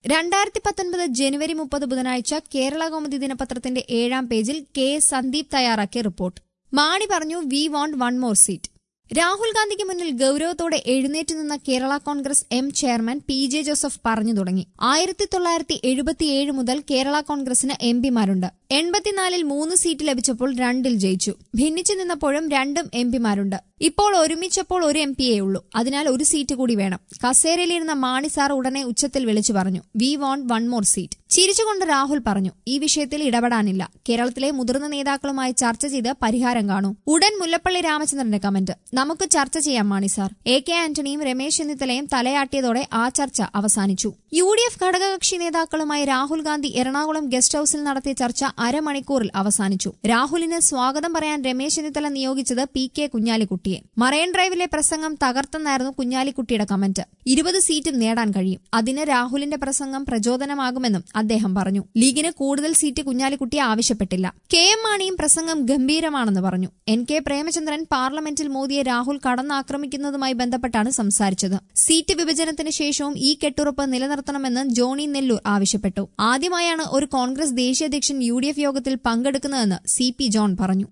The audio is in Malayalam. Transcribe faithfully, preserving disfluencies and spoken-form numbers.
രണ്ടായിരത്തി പത്തൊൻപത് ജനുവരി മുപ്പത് ബുധനാഴ്ച കേരള കൗമുദി ദിനപത്രത്തിന്റെ ഏഴാം പേജിൽ കെ സന്ദീപ് തയ്യാറാക്കിയ റിപ്പോർട്ട്. മാണി പറഞ്ഞു we want one more seat. Rahul ഗാന്ധിക്ക് മുന്നിൽ ഗൌരവത്തോടെ എഴുന്നേറ്റ് നിന്ന Kerala Congress M chairman P J Joseph പറഞ്ഞു തുടങ്ങി. ആയിരത്തി തൊള്ളായിരത്തി എഴുപത്തിയേഴ് മുതൽ കേരള കോൺഗ്രസിന് എം പിമാരുണ്ട്. എൺപത്തിനാലിൽ മൂന്ന് സീറ്റ് ലഭിച്ചപ്പോൾ രണ്ടിൽ ജയിച്ചു. ഭിന്നിച്ചു നിന്നപ്പോഴും രണ്ടും എം പിമാരുണ്ട്. ഇപ്പോൾ ഒരുമിച്ചപ്പോൾ ഒരു എം പിയേ ഉള്ളൂ. അതിനാൽ ഒരു സീറ്റ് കൂടി വേണം. കസേരയിലിരുന്ന മാണി സാർ ഉടനെ ഉച്ചത്തിൽ വിളിച്ചു പറഞ്ഞു we want one more seat. ചിരിച്ചുകൊണ്ട് രാഹുൽ പറഞ്ഞു ഈ വിഷയത്തിൽ ഇടപെടാനില്ല. കേരളത്തിലെ മുതിർന്ന നേതാക്കളുമായി ചർച്ച ചെയ്ത് പരിഹാരം കാണൂ. ഉടൻ മുല്ലപ്പള്ളി രാമചന്ദ്രന്റെ കമന്റ്. നമുക്ക് ചർച്ച ചെയ്യാം മാണി സാർ. എ കെ ആന്റണിയും രമേശ് ചെന്നിത്തലയും തലയാട്ടിയതോടെ ആ ചർച്ച അവസാനിച്ചു. യു ഡി എഫ് ഘടകകക്ഷി നേതാക്കളുമായി രാഹുൽ ഗാന്ധി എറണാകുളം ഗസ്റ്റ് ഹൌസിൽ നടത്തിയ ചർച്ച അരമണിക്കൂറിൽ അവസാനിച്ചു. രാഹുലിന് സ്വാഗതം പറയാൻ രമേശ് ചെന്നിത്തല നിയോഗിച്ചത് പി കെ കുഞ്ഞാലിക്കുട്ടിയെ. മറൈൻ ഡ്രൈവിലെ പ്രസംഗം തകർത്തെന്നായിരുന്നു കുഞ്ഞാലിക്കുട്ടിയുടെ കമന്റ്. ഇരുപത് സീറ്റും നേടാൻ കഴിയും. അതിന് രാഹുലിന്റെ പ്രസംഗം പ്രചോദനമാകുമെന്നും അദ്ദേഹം പറഞ്ഞു. ലീഗിന് കൂടുതൽ സീറ്റ് കുഞ്ഞാലിക്കുട്ടി ആവശ്യപ്പെട്ടില്ല. കെ എം മാണിയും പ്രസംഗം ഗംഭീരമാണെന്ന് പറഞ്ഞു. എൻ കെ പ്രേമചന്ദ്രൻ പാർലമെന്റിൽ മോദിയെ രാഹുൽ കടന്നാക്രമിക്കുന്നതുമായി ബന്ധപ്പെട്ടാണ് സംസാരിച്ചത്. സീറ്റ് വിഭജനത്തിന് ശേഷവും ഈ കെട്ടുറപ്പ് നിലനിർത്തണമെന്ന് ജോണി നെല്ലൂർ ആവശ്യപ്പെട്ടു. ആദ്യമായാണ് ഒരു കോൺഗ്രസ് ദേശീയ അധ്യക്ഷൻ യു ഡി എഫ് യോഗത്തിൽ പങ്കെടുക്കുന്നതെന്ന് സി പി ജോൺ പറഞ്ഞു.